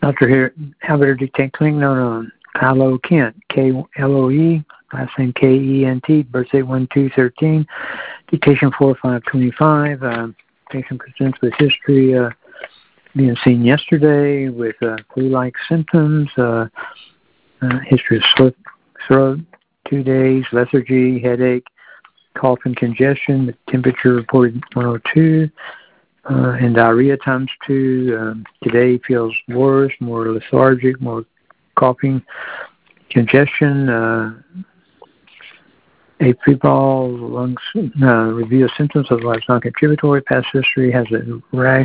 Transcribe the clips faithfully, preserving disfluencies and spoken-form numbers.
Doctor Halbiter dictate clinic known on Kylo Kent, K L O E, last name K E N T, birthday one two thirteen, dictation four five twenty-five. Uh, patient presents with history uh, being seen yesterday with uh, flu-like symptoms, uh, uh, history of slip, throat, two days, lethargy, headache, cough and congestion, the temperature reported one oh two, uh, and diarrhea times two. Um, today feels worse, more lethargic, more coughing, congestion, uh, afebrile, lungs, uh, review of symptoms, otherwise non-contributory. Past history has a rash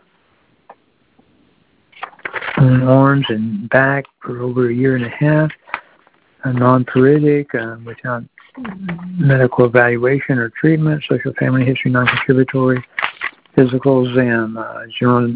on arms and back for over a year and a half, a non-paralytic, uh, without medical evaluation or treatment, social family history non-contributory, physical exam, uh, general,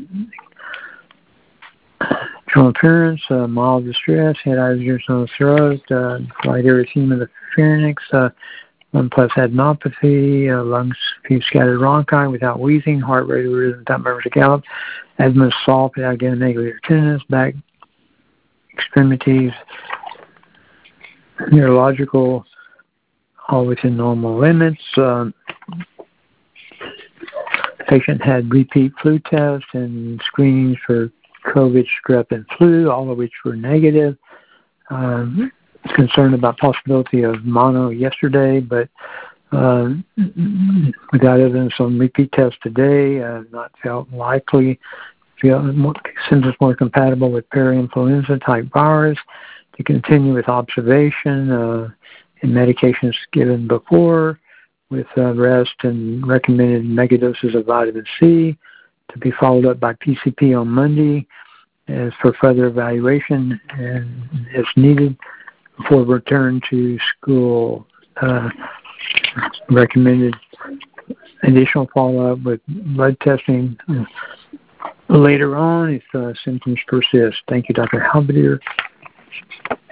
general appearance, uh, mild distress, head, eyes, ears, nose, throat, uh, slight erythema of the pharynx, uh, one plus adenopathy, uh, lungs, few scattered bronchi without wheezing, heart rate rhythm without murmurs or gallop, asthma, salt without getting negative tenderness, back extremities, neurological, all within normal limits. Um, the patient had repeat flu tests and screenings for COVID, strep, and flu, all of which were negative. Um, concerned about possibility of mono yesterday, but uh, without evidence on repeat tests today, uh, not felt likely. Feel more, symptoms more compatible with parainfluenza type virus. To continue with observation uh, and medications given before, with uh, rest and recommended megadoses of vitamin C, to be followed up by P C P on Monday as for further evaluation and as needed before return to school. Uh, recommended additional follow-up with blood testing uh, later on if uh, symptoms persist. Thank you, Doctor Halbiter.